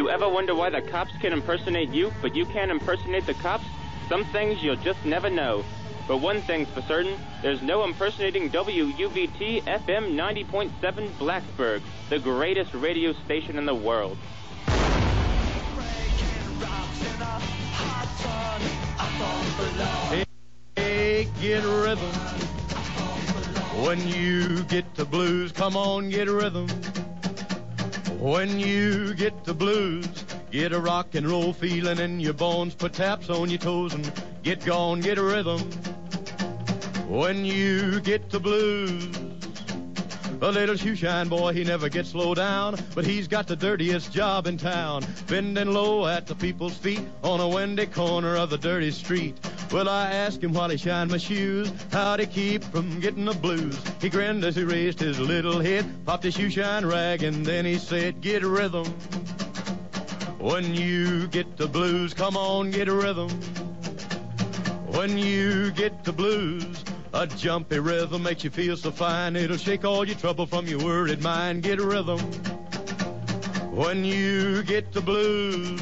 You ever wonder why the cops can impersonate you, but you can't impersonate the cops? Some things you'll just never know. But one thing's for certain, there's no impersonating WUVT FM 90.7 Blacksburg, the greatest radio station in the world. Hey, get rhythm. When you get the blues, come on, get rhythm. When you get the blues, get a rock and roll feeling in your bones, put taps on your toes and get gone, get a rhythm. When you get the blues, a little shoeshine boy, he never gets slow down, but he's got the dirtiest job in town, bending low at the people's feet on a windy corner of the dirty street. Well, I asked him while he shined my shoes, how'd he keep from getting the blues? He grinned as he raised his little head, popped his shoeshine rag, and then he said, get a rhythm. When you get the blues, come on, get a rhythm. When you get the blues, a jumpy rhythm makes you feel so fine, it'll shake all your trouble from your worried mind. Get a rhythm. When you get the blues.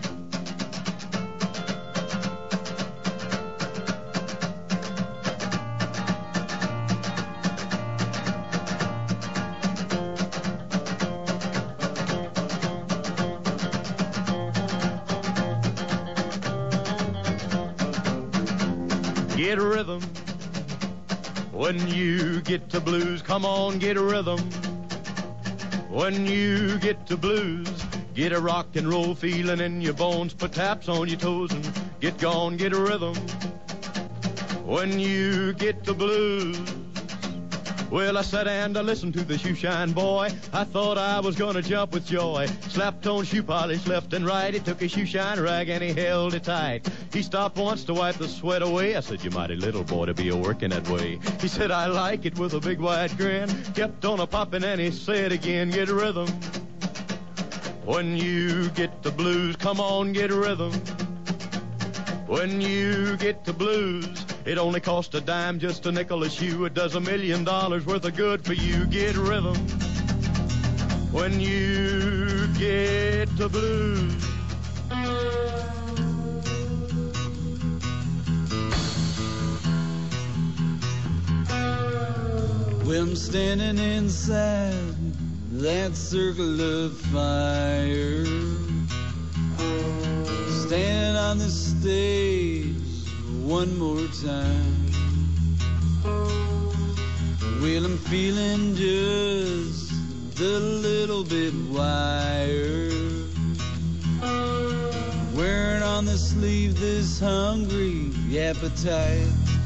Get a rhythm. When you get the blues, come on, get a rhythm. When you get the blues, get a rock and roll feeling in your bones, put taps on your toes and get gone, get a rhythm. When you get the blues. Well, I sat and I listened to the shoeshine boy. I thought I was gonna jump with joy. Slapped on shoe polish left and right. He took his shoeshine rag and he held it tight. He stopped once to wipe the sweat away. I said, you mighty little boy to be a-working that way. He said, I like it, with a big wide grin. Kept on a-popping and he said again, get a rhythm. When you get the blues, come on, get a rhythm. When you get the blues, it only costs a dime, just a nickel a shoe. It does $1 million worth of good for you. Get a rhythm. When you get the blues. Well, I'm standing inside that circle of fire, standing on the stage one more time. Well, I'm feeling just a little bit wired, wearing on the sleeve this hungry appetite.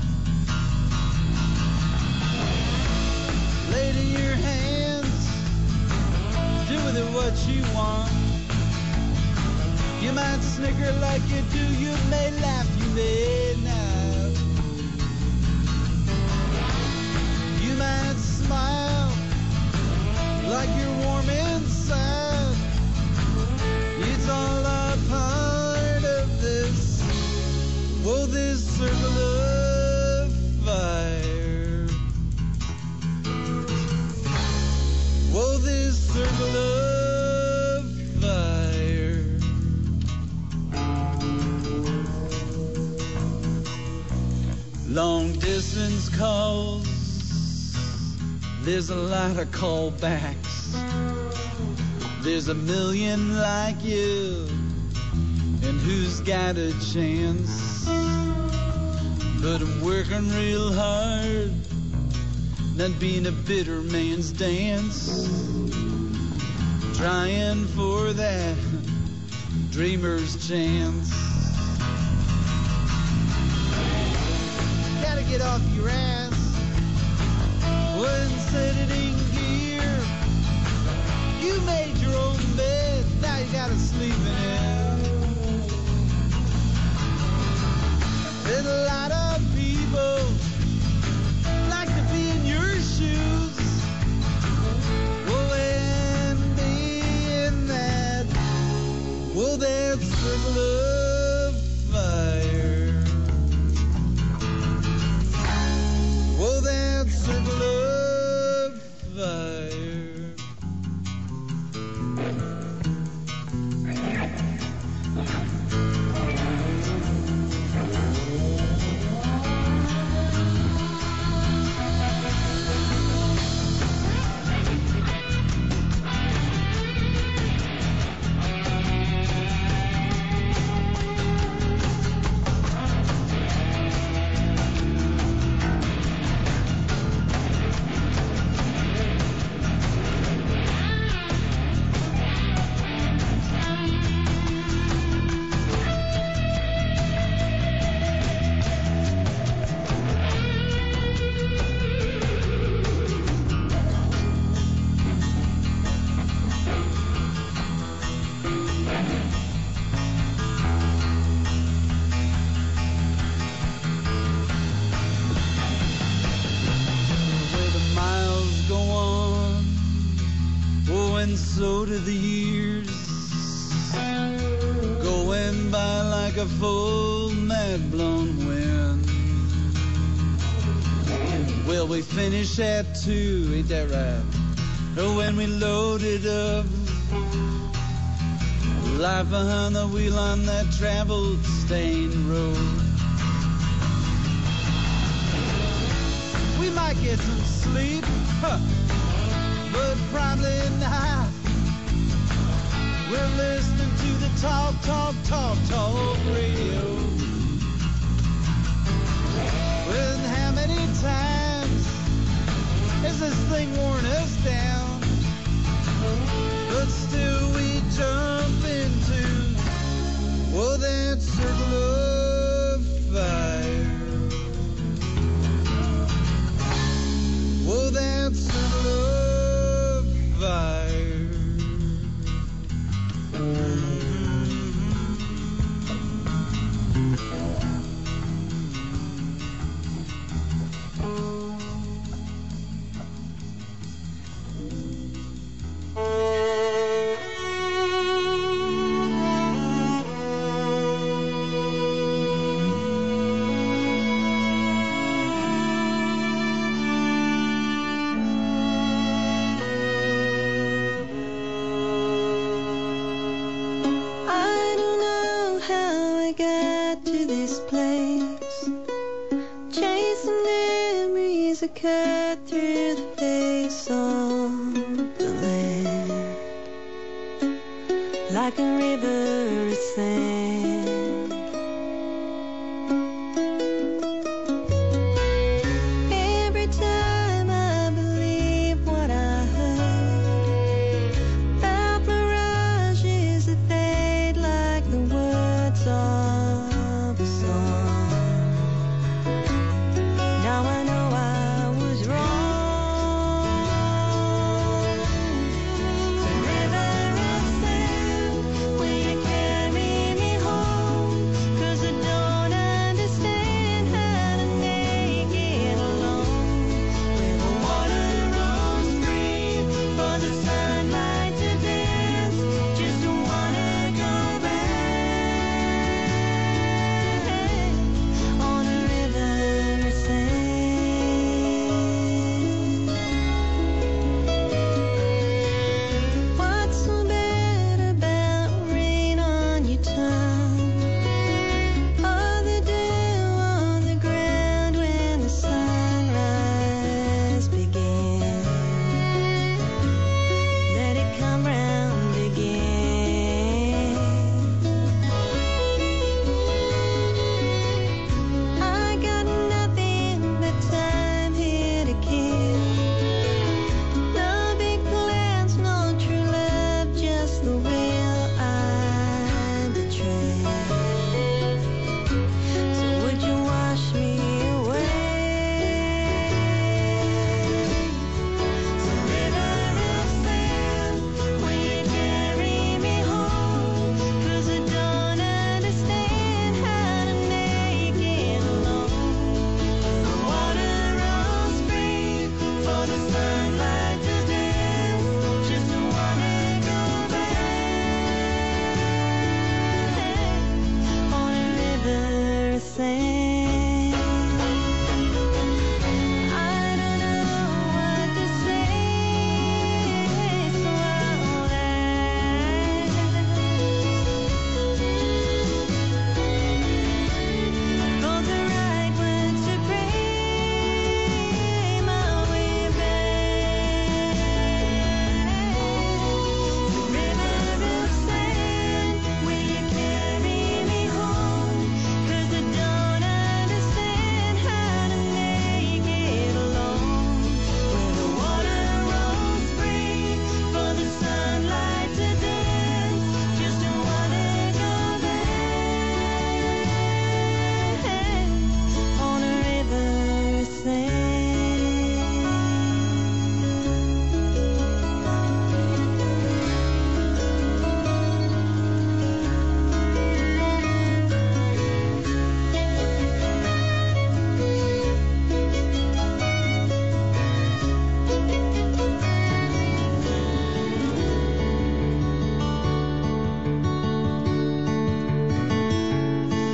Lady, your hands, do with it what you want. You might snicker like you do, you may laugh, you may not. You might smile like you're warm inside. It's all a part of this, oh, this circle of fire. Oh, this circle of fire. Long distance calls, there's a lot of callbacks. There's a million like you, and who's got a chance? But I'm working real hard, not being a bitter man's dance, trying for that dreamer's chance. Gotta get off your ass, and set it in gear. You made your own bed, now you gotta sleep in it. There's a lot of people like to be in your shoes, oh, and be in that, oh, that circle of fire, oh, that circle of fire. float of the years, going by like a full mad blown wind. Well, we finish at 2, ain't that right? When we loaded up, life behind the wheel on that travel-stained road. We might get some sleep, but probably not. We're listening to the talk radio. Well, how many times has this thing worn us down? But still we jump into, oh, that circle of fire. Oh, that circle of fire. Cut through the face of the land like a river of sand. Every time I believe what I heard about mirages that fade like the words of a song. Now I know I was wrong. The river of sand, will you carry me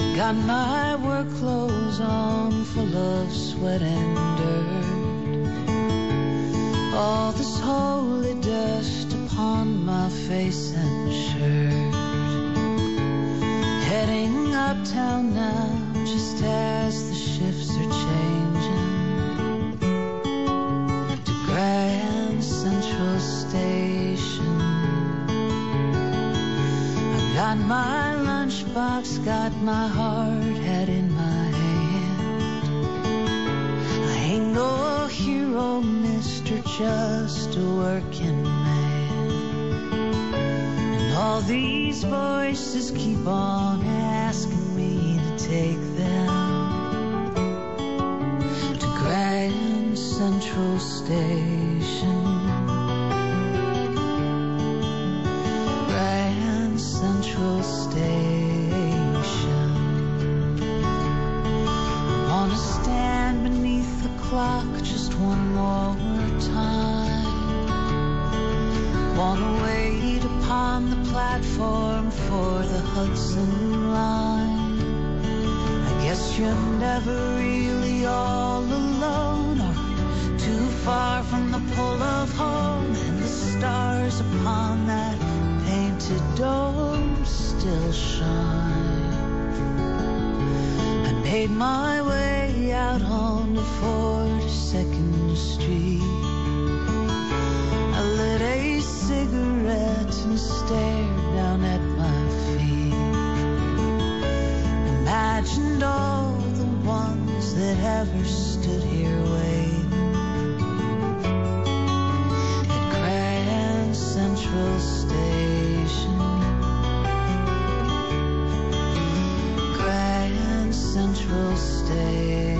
Got my work clothes on, full of sweat and dirt. All this holy dust upon my face and shirt. Heading uptown now, just as the shifts are changing, to Grand Central Station. I got my lunchbox, got my hard hat in my hand. I ain't no hero, mister, just a working man. And all these voices keep on asking me to take them to Grand Central Station. Grand Central Station. I wanna stand beneath the clock just one more time. Wanna wait upon the platform for the Hudson line. I guess you're never really all alone, or too far from the pull of home, and the stars upon that painted dome still shine. I made my way out on the 42nd Street. I lit a cigarette and stared down at my feet. Imagined all the ones that ever stood here waiting at Grand Central Station. Grand Central Station.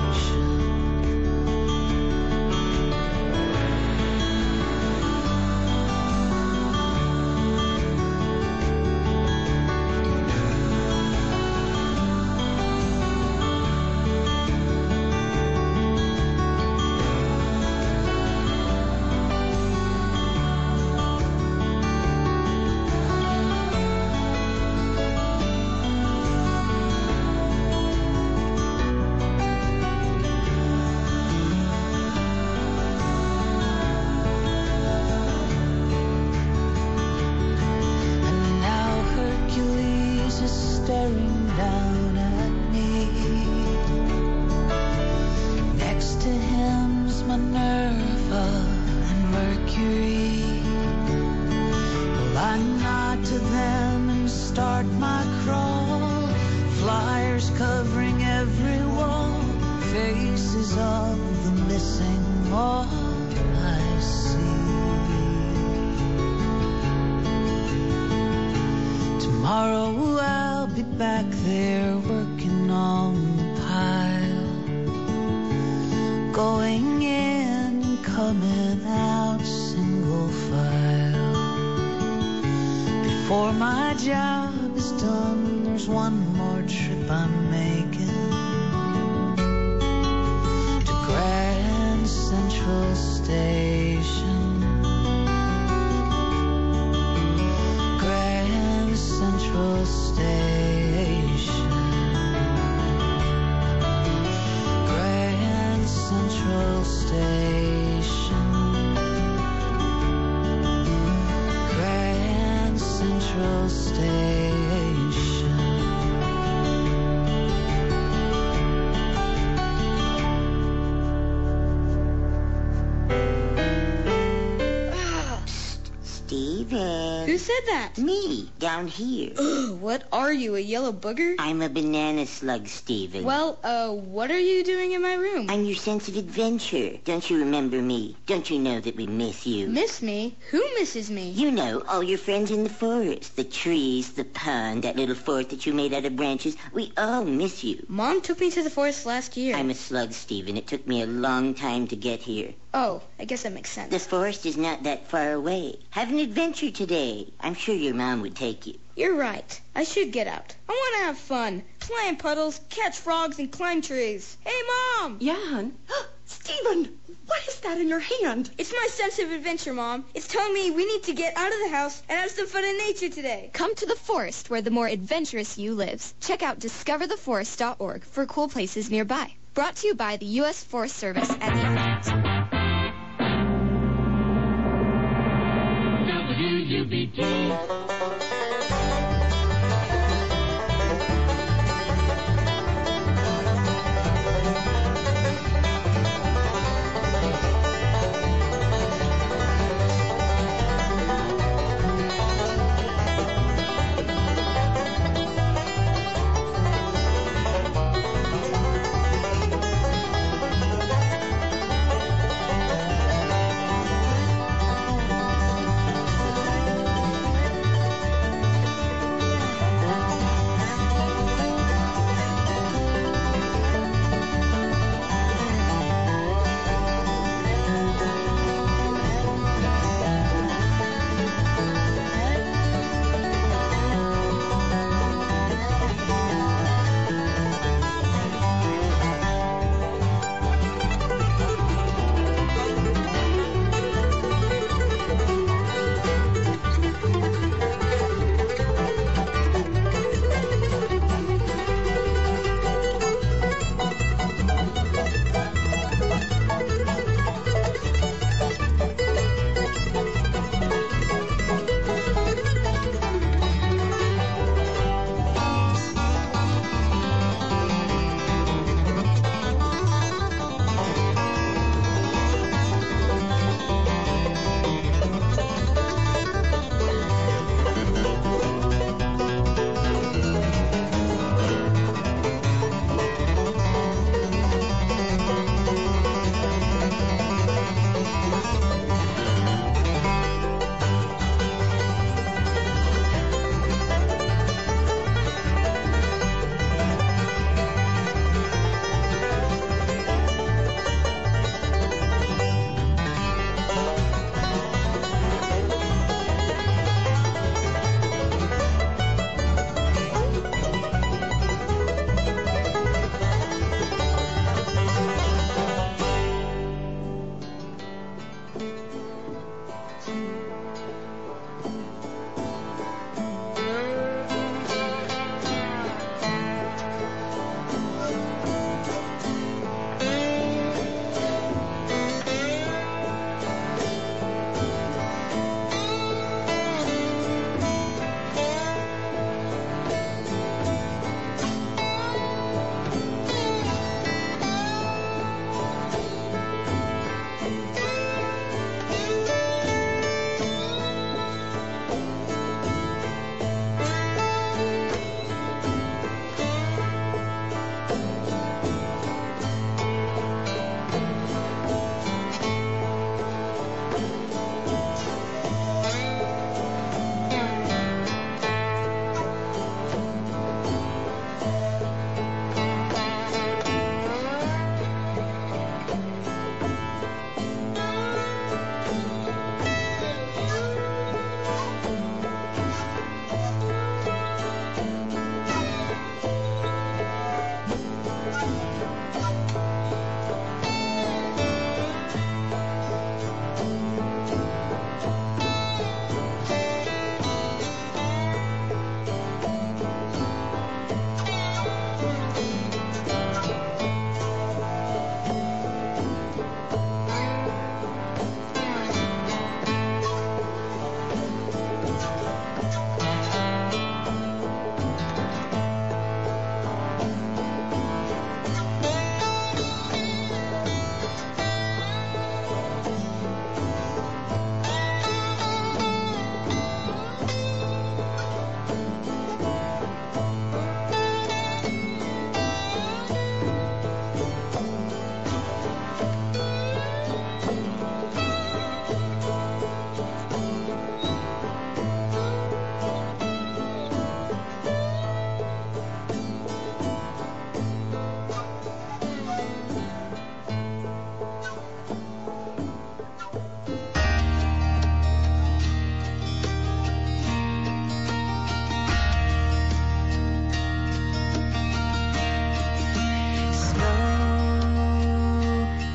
Who said that? Me, down here. Ugh, what are you, a yellow booger? I'm a banana slug, Stephen. Well, what are you doing in my room? I'm your sense of adventure. Don't you remember me? Don't you know that we miss you? Miss me? Who misses me? You know, all your friends in the forest. The trees, the pond, that little fort that you made out of branches. We all miss you. Mom took me to the forest last year. I'm a slug, Stephen. It took me a long time to get here. Oh, I guess that makes sense. The forest is not that far away. Have an adventure today. I'm sure your mom would take you. You're right. I should get out. I want to have fun. Play in puddles, catch frogs, and climb trees. Hey, Mom! Yeah, hon. Stephen, what is that in your hand? It's my sense of adventure, Mom. It's telling me we need to get out of the house and have some fun in nature today. Come to the forest where the more adventurous you lives. Check out discovertheforest.org for cool places nearby. Brought to you by the U.S. Forest Service and the Army. WUBT.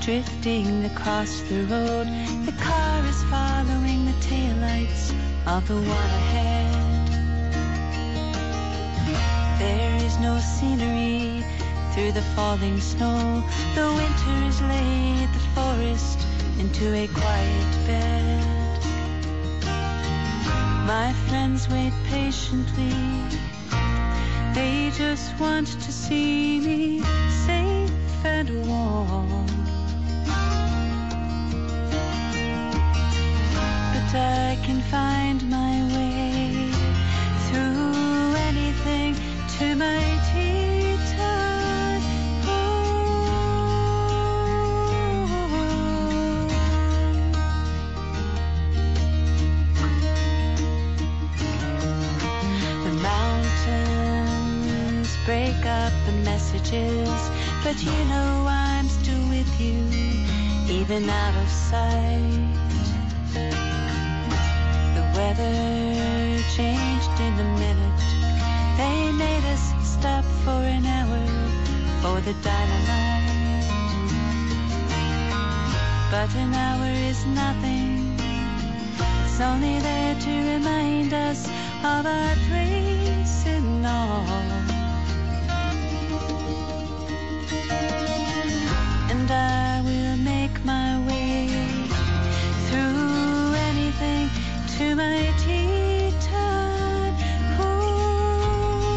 drifting across the road. The car is following the taillights of the one ahead. There is no scenery through the falling snow. The winter has laid the forest into a quiet bed. My friends wait patiently. They just want to see me safe and warm. But I can find my way through anything to my tea-time home. The mountains break up the messages, but you know I'm still with you, even out of sight. The weather changed in a minute. They made us stop for an hour for the dynamite. But an hour is nothing. It's only there to remind us of our place in all. And I will make my way through anything to my tea-time home.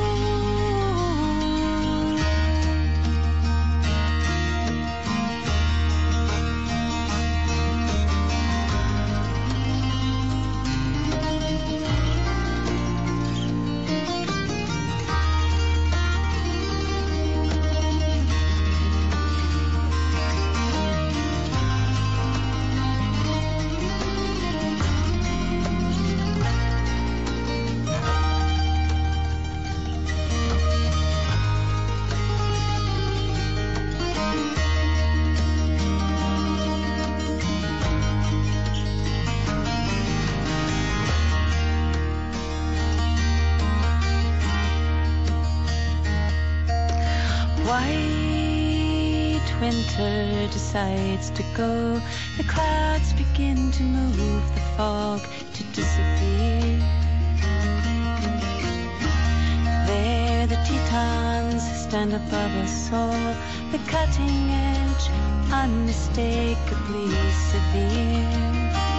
White winter decides to go. The clouds begin to move, the fog to disappear. There the Tetons stand above us all, the cutting edge unmistakably severe.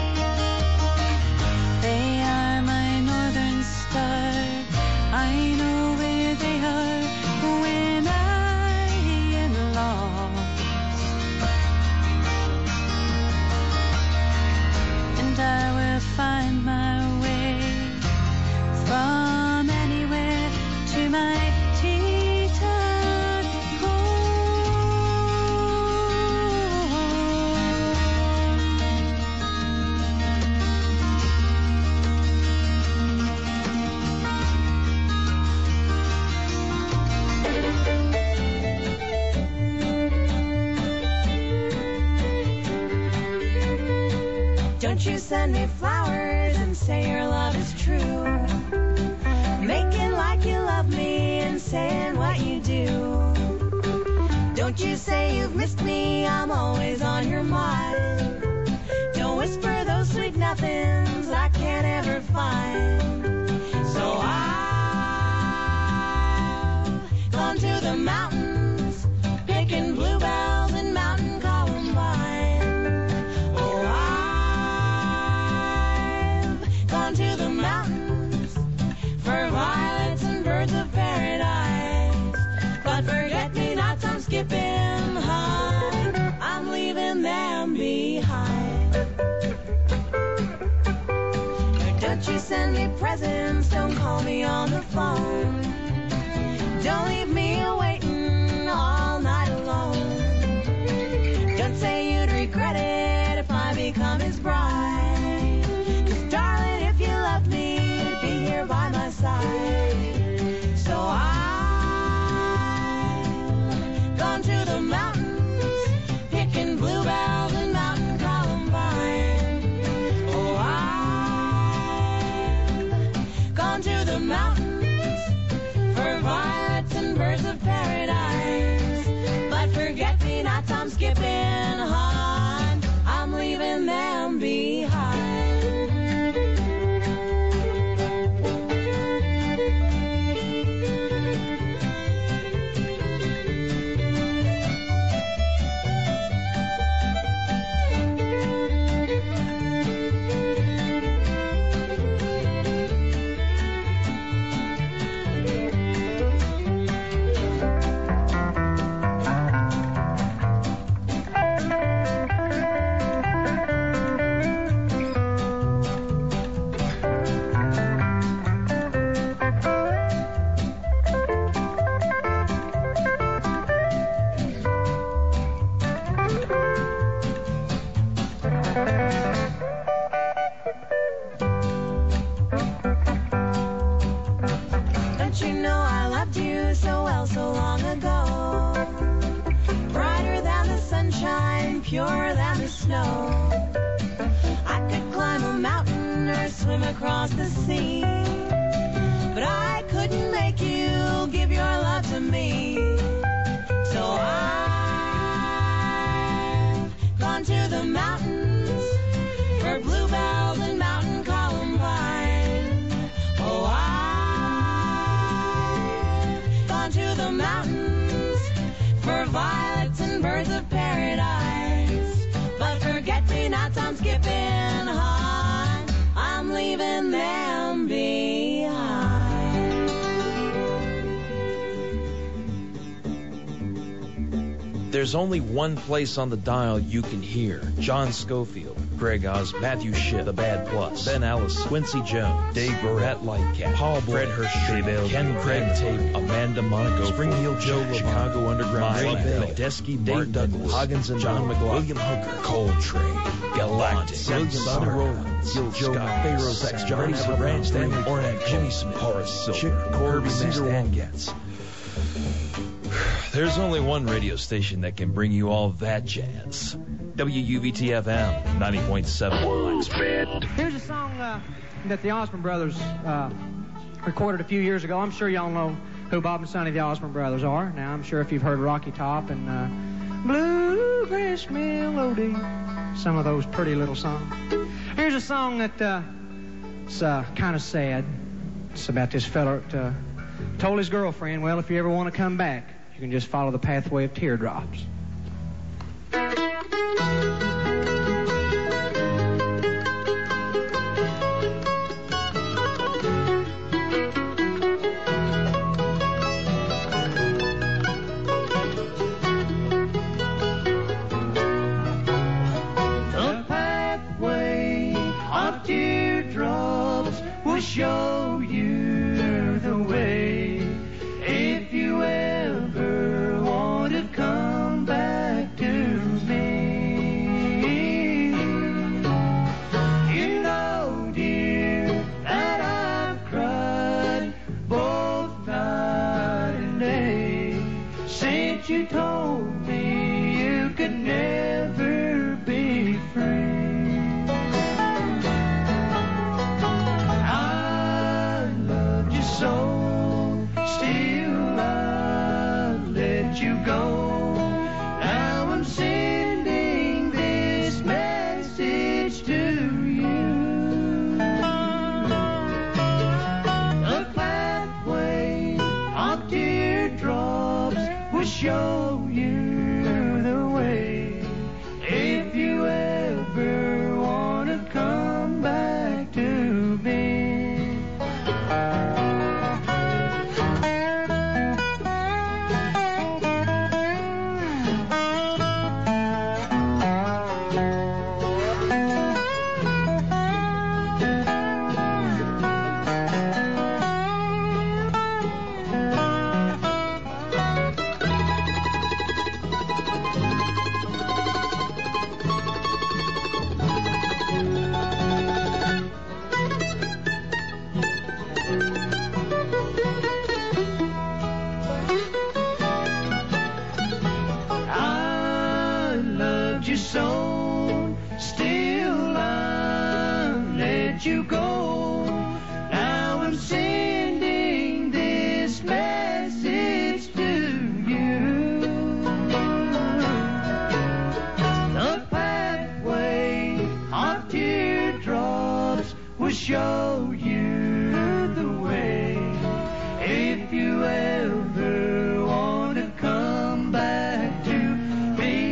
They are my northern star. I know where they are when I am lost. And I will find my way from anywhere to my tea-time Don't you send me flowers and say your love is true. Making like you love me and saying what you do. Don't you say you've missed me, I'm always on your mind. Don't whisper those sweet nothings I can't ever find. So I've gone to the mountains, picking bluebells and mountain columbine. Oh, I've gone to the mountains for violets and birds of paradise. But forget-me-nots I'm skipping high, I'm leaving them behind. Don't you send me presents, don't call me on the phone. Don't leave me waiting all night alone. Don't say you'd regret it if I become his bride. 'Cause darling, if you love me, you'd be here by my side. So I've gone to the mountains, picking bluebells and mountain columbine. Oh, I've gone to the mountains, purer than the snow. I could climb a mountain or swim across the sea, but I couldn't make you give your love to me. So I've gone to the mountains for bluebells and mountain columbine. Oh, I've gone to the mountains for violets and birds of paradise. But forget-me-nots I'm skipping high, I'm leaving them behind. There's only one place on the dial you can hear John Schofield, Greg Oz, Matthew Shipp, The Bad Plus, Ben Ellis, Quincy Jones, Dave Barrett, Lightcat, Paul Blart, Fred Hirsch, Ken Craig Tape, Amanda Monaco, Springfield Joe, Chicago Underground, Medeski, Dave Douglas, Hoggins and John McLaughlin, William Hooker, Coltrane, Galactic, William Sonny Rollins, Gil Scott, Pharaoh's X, Johnny Ranch, Stanley Ornak, Jimmy Smith, Horace Silver, Chick Corby, Stan Getz. There's only one radio station that can bring you all that jazz. WUVT-FM 90.7. Here's a song that the Osborne Brothers recorded a few years ago. I'm sure y'all know who Bob and Sonny the Osborne Brothers are. Now, I'm sure if you've heard Rocky Top and Bluegrass Melody, some of those pretty little songs. Here's a song that it's kind of sad. It's about this fella that told his girlfriend, well, if you ever want to come back, you can just follow the pathway of teardrops. The pathway of teardrops will show you the way. If you ever want to come back to me, you know, dear, that I've cried both night and day since you told me you could never be free. I loved you so. You go. Now I'm sending this message to you. The pathway of teardrops will show you the way. If you ever want to come back to me. You go. Now I'm sending this message to you. The pathway of teardrops will show you the way. If you ever want to come back to me.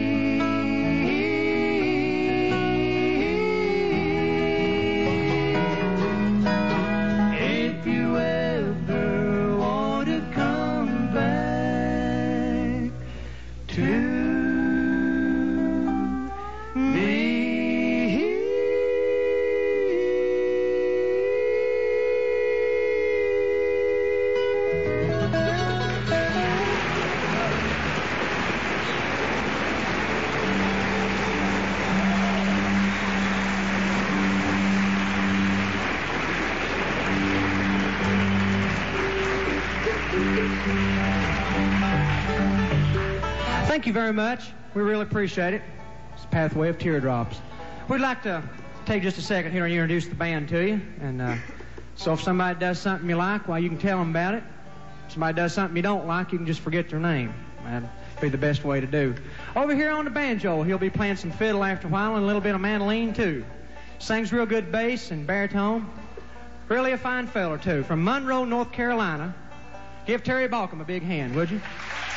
Thank you very much. We really appreciate it. It's Pathway of Teardrops. We'd like to take just a second here and introduce the band to you. And so if somebody does something you like, well, you can tell them about it. If somebody does something you don't like, you can just forget their name. That'd be the best way to do. Over here on the banjo, he'll be playing some fiddle after a while and a little bit of mandolin, too. Sings real good bass and baritone. Really a fine fella, too. From Monroe, North Carolina. Give Terry Balcom a big hand, would you?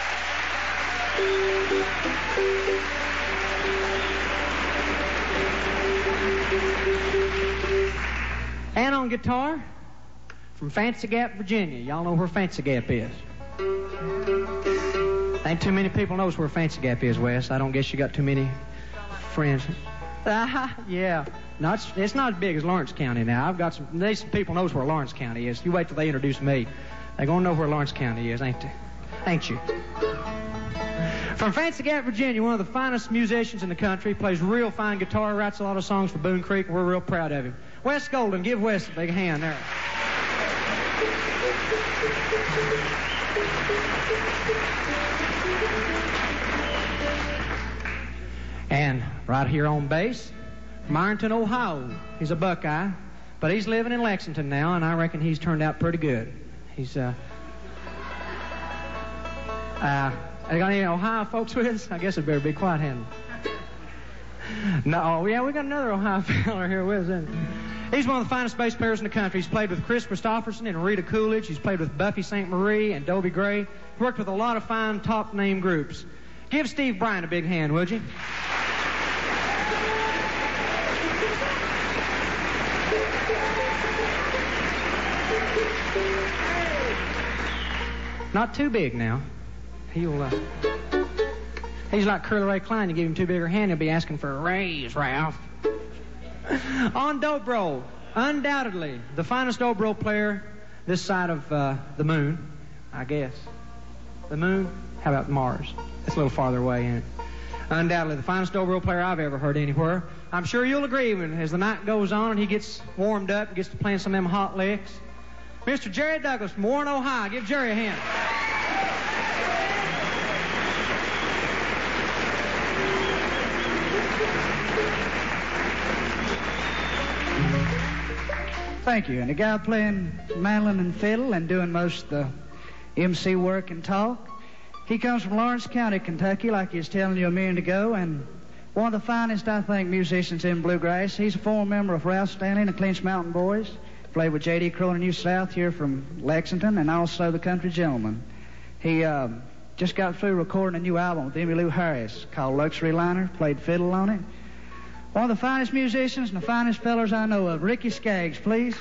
And on guitar, from Fancy Gap, Virginia. Y'all know where Fancy Gap is. Ain't too many people knows where Fancy Gap is, Wes. I don't guess you got too many friends. Yeah. No, it's not as big as Lawrence County now. There's some people knows where Lawrence County is. You wait till they introduce me. They're going to know where Lawrence County is, ain't they? Ain't you? From Fancy Gap, Virginia, one of the finest musicians in the country. Plays real fine guitar, writes a lot of songs for Boone Creek, and we're real proud of him. Wes Golden, give Wes a big hand there. And right here on bass, from Ironton, Ohio. He's a Buckeye, but he's living in Lexington now, and I reckon he's turned out pretty good. He's, got any Ohio folks with us? I guess it better be quiet, hadn't it? No, yeah, we got another Ohio fella here with us. He's one of the finest bass players in the country. He's played with Chris Christopherson and Rita Coolidge. He's played with Buffy St. Marie and Dobie Gray. He's worked with a lot of fine top-name groups. Give Steve Bryant a big hand, would you? Not too big now. He's like Curly Ray Klein. You give him too big a hand, he'll be asking for a raise, Ralph. On dobro, undoubtedly the finest dobro player this side of the moon, I guess. The moon? How about Mars? That's a little farther away, ain't it? Undoubtedly the finest dobro player I've ever heard anywhere. I'm sure you'll agree when as the night goes on and he gets warmed up, gets to playing some of them hot licks. Mr. Jerry Douglas from Warren, Ohio. Give Jerry a hand. Thank you. And the guy playing mandolin and fiddle and doing most of the MC work and talk, he comes from Lawrence County, Kentucky, like he was telling you a minute ago, and one of the finest, I think, musicians in bluegrass. He's a former member of Ralph Stanley and the Clinch Mountain Boys. Played with J.D. Crowe and New South here from Lexington, and also the Country Gentleman. He just got through recording a new album with Emmylou Harris called Luxury Liner. Played fiddle on it. One of the finest musicians and the finest fellers I know of. Ricky Skaggs, please.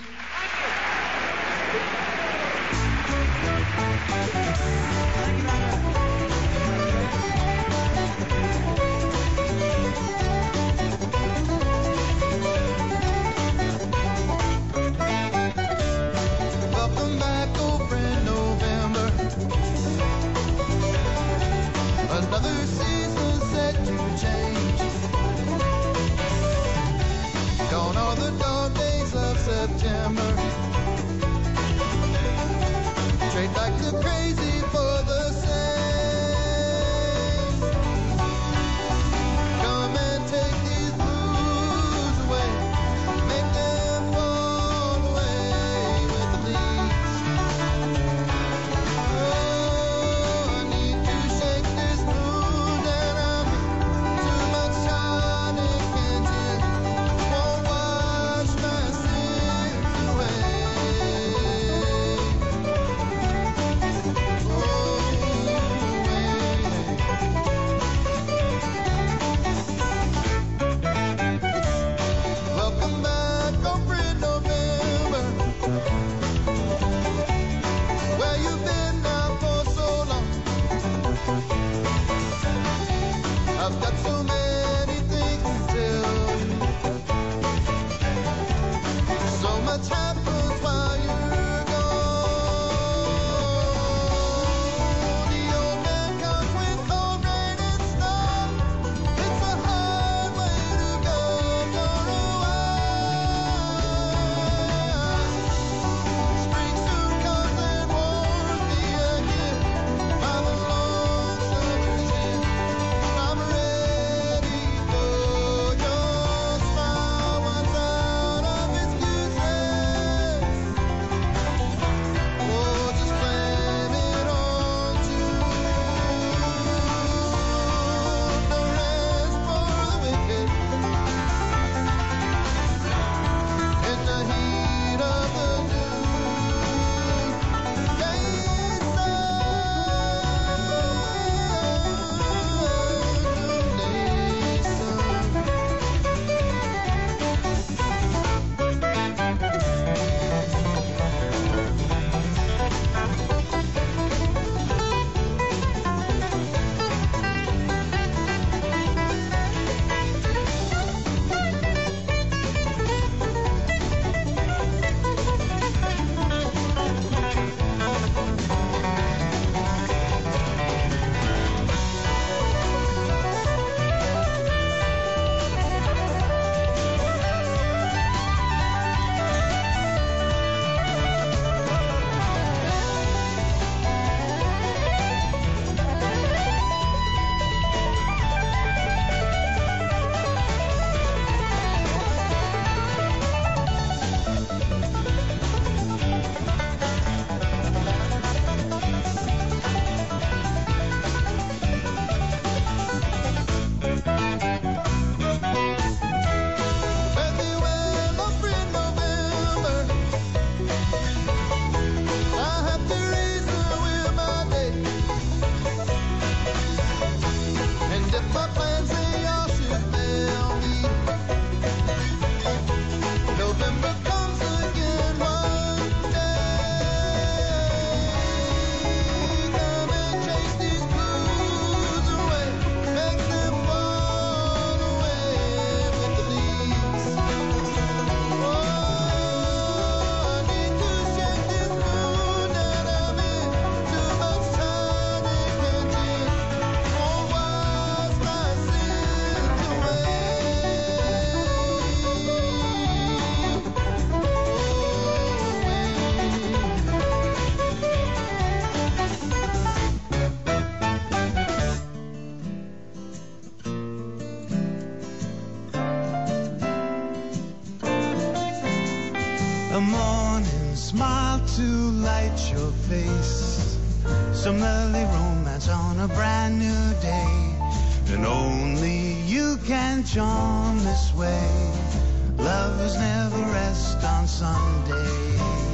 A morning smile to light your face. Some early romance on a brand new day. And only you can charm this way. Lovers never rest on Sunday.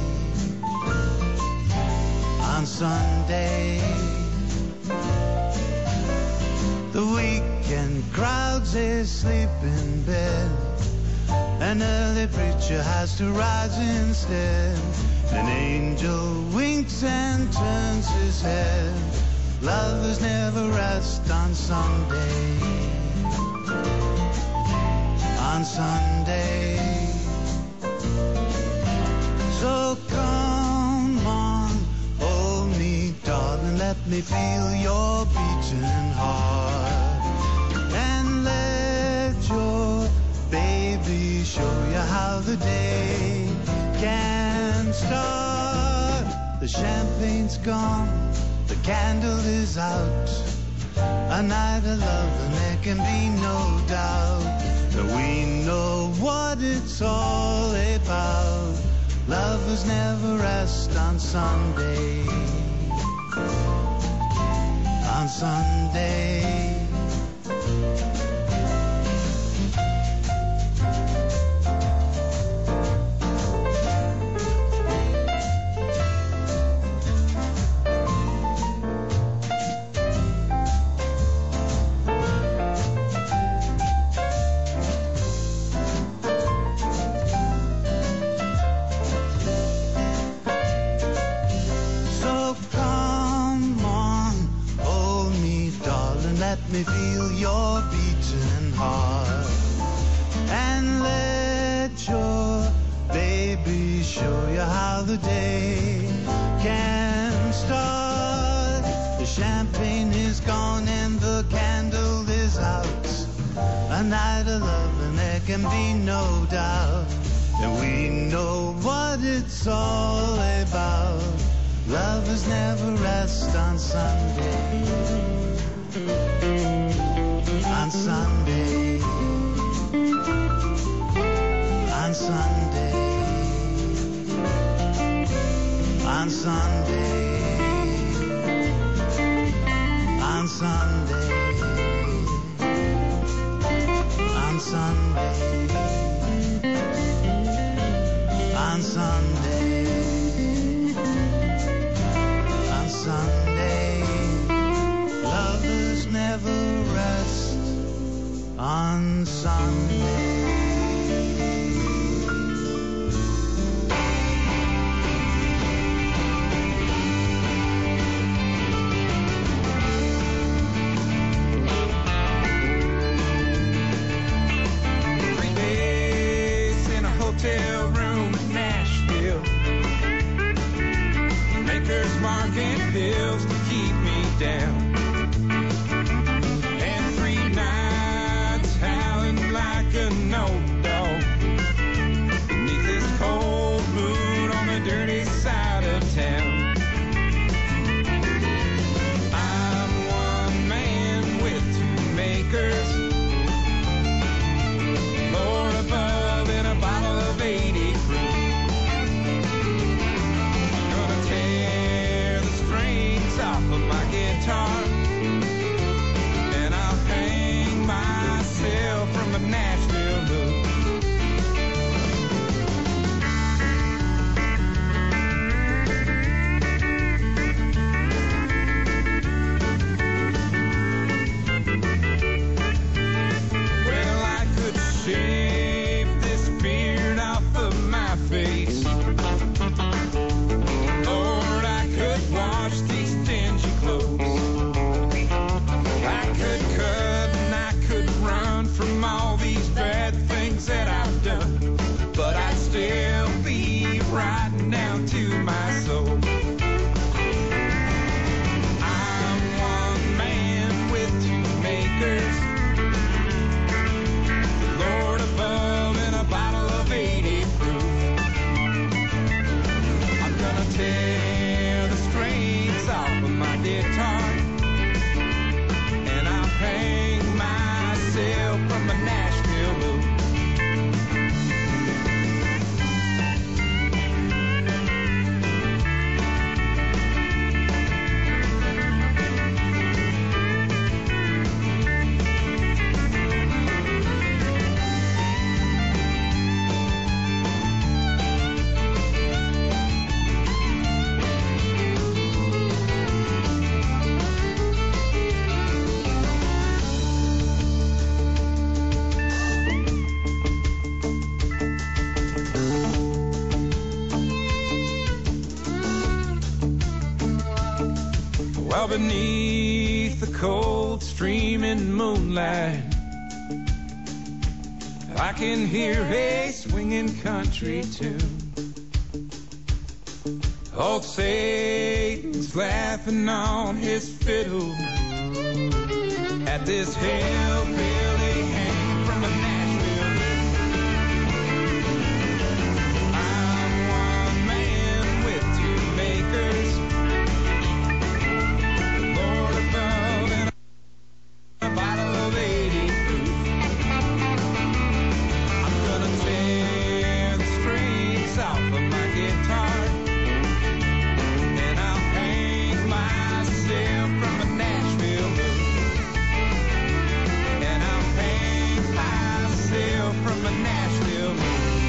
On Sunday, the weekend crowds they sleep in bed. An early preacher has to rise instead. An angel winks and turns his head. Lovers never rest on Sunday. On Sunday. So come on, hold me, darling, let me feel your beating heart. And let your baby show you how the day can start. The champagne's gone, the candle is out. A night of love and there can be no doubt that we know what it's all about. Lovers never rest on Sunday. On Sunday. Let me feel your beating heart. And let your baby show you how the day can start. The champagne is gone and the candle is out. A night of love and there can be no doubt that we know what it's all about. Lovers never rest on Sunday. On Sunday, on Sunday, on Sunday, on Sunday, on Sunday, on Sunday, on Sunday. Lovers never rest on Sunday. Hotel room in Nashville, Maker's Mark and pills to keep me down, and 3 nights howling like a beneath the cold streaming moonlight, I can hear a swinging country tune. Old Satan's laughing on his fiddle at this hillbilly hang from a Nashville. I'm one man with two makers, Lord above and a bottle of 80 proof. I'm gonna tear the strings off of my guitar, and I'll hang myself from a Nashville roof. And I'll hang myself from a Nashville roof.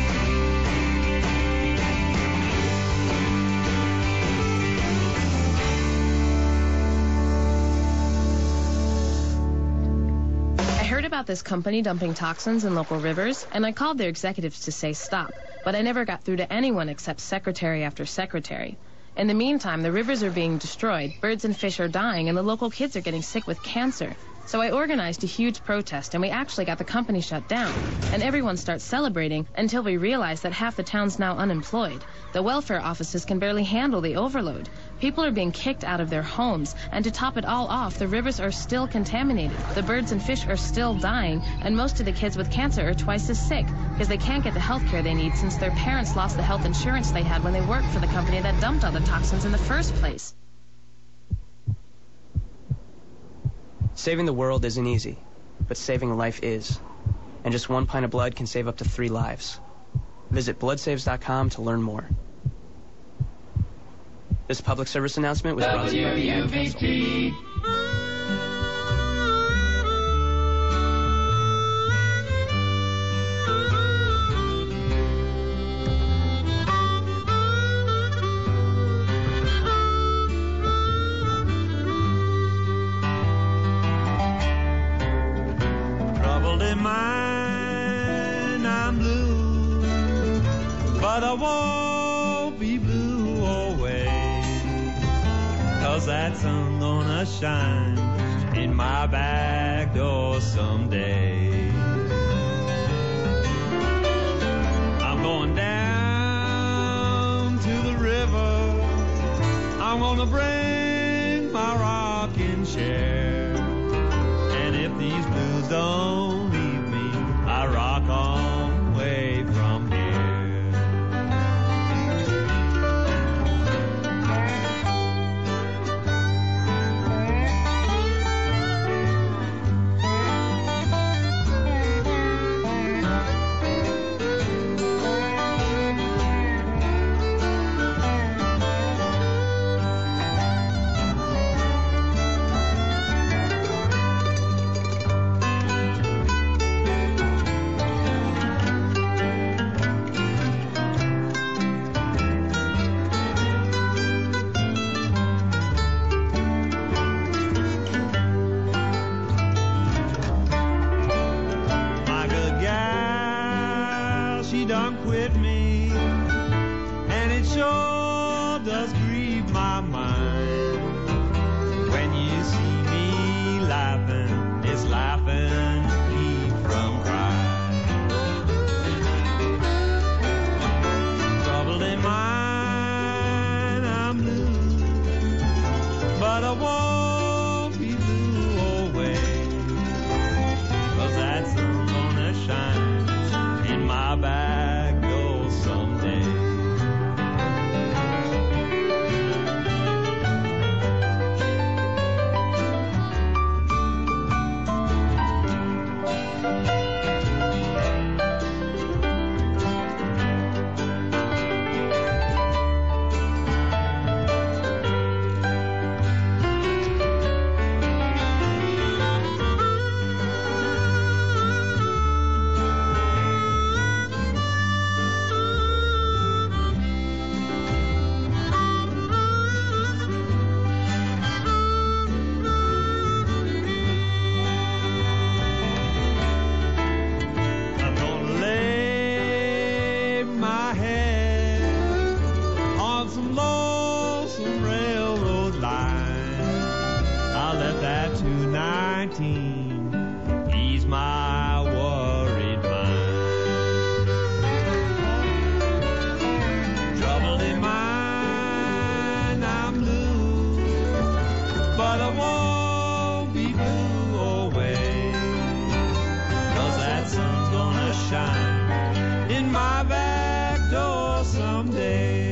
I heard about this company dumping toxins in local rivers, and I called their executives to say stop, but I never got through to anyone except secretary after secretary. In the meantime, the rivers are being destroyed, birds and fish are dying, and the local kids are getting sick with cancer. So I organized a huge protest, and we actually got the company shut down. And everyone starts celebrating until we realize that half the town's now unemployed. The welfare offices can barely handle the overload. People are being kicked out of their homes, and to top it all off, the rivers are still contaminated. The birds and fish are still dying, and most of the kids with cancer are twice as sick because they can't get the health care they need since their parents lost the health insurance they had when they worked for the company that dumped all the toxins in the first place. Saving the world isn't easy, but saving a life is. And just 1 pint of blood can save up to 3 lives. Visit bloodsaves.com to learn more. This public service announcement was brought to you by the Ad Council. In mine, I'm blue, but I won't be blue always, 'cause that sun gonna shine in my back door someday. I'm going down to the river, I'm gonna bring my rocking chair, and if these blues don't I rock on way from here. 18. Ease my worried mind. Trouble in mind, I'm blue, but I won't be blue always, 'cause that sun's gonna shine in my back door someday.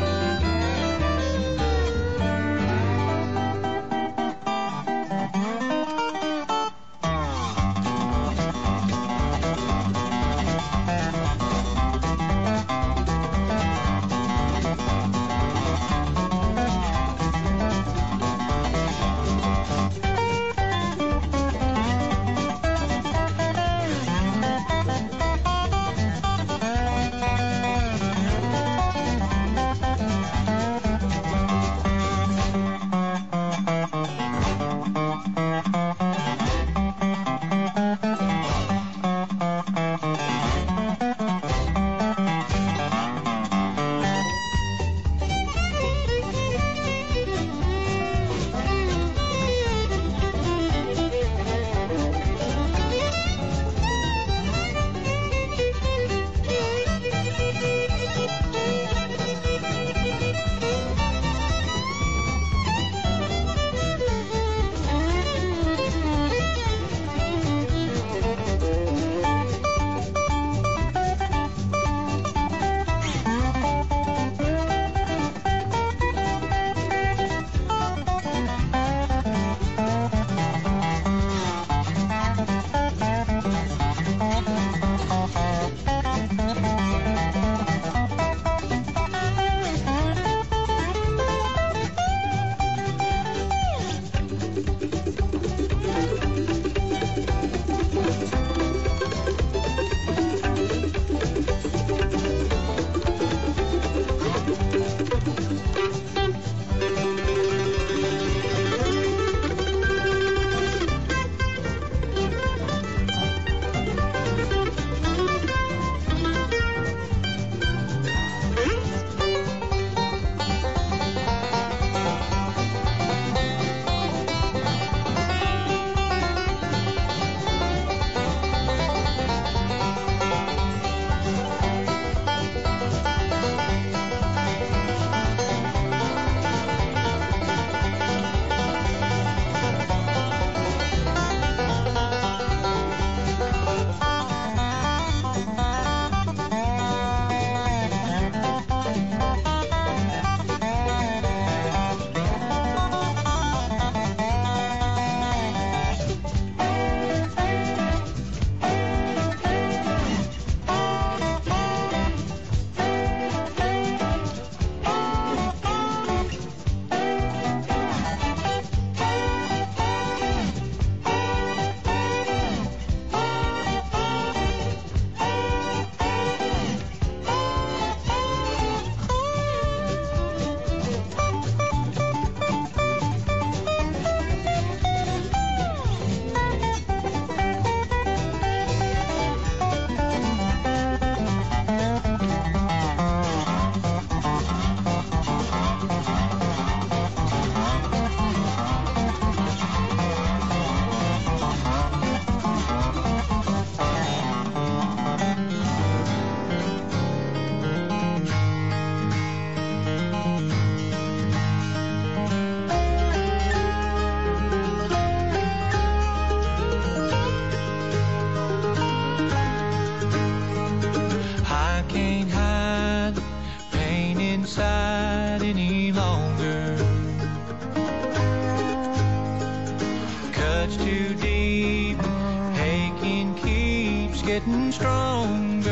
getting stronger.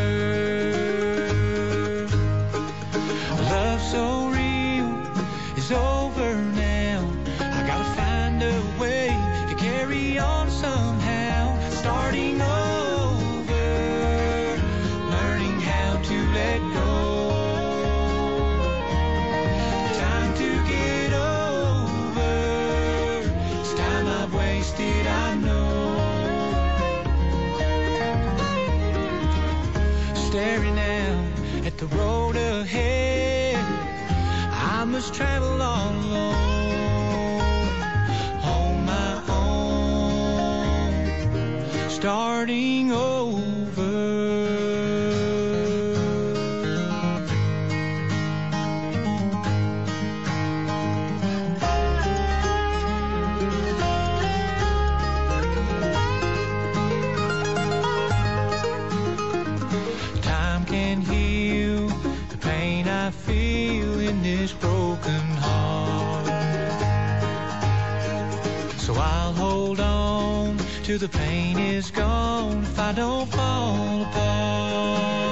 Love so real is over now. I gotta find a way to carry on somehow. Starting over, learning how to let go. Time to get over. It's time I've wasted, I know. Staring out at the road ahead, I must travel all alone, on my own. starting over. Time can heal the pain I feel in this broken heart. So I'll hold on till the pain is gone if I don't fall apart.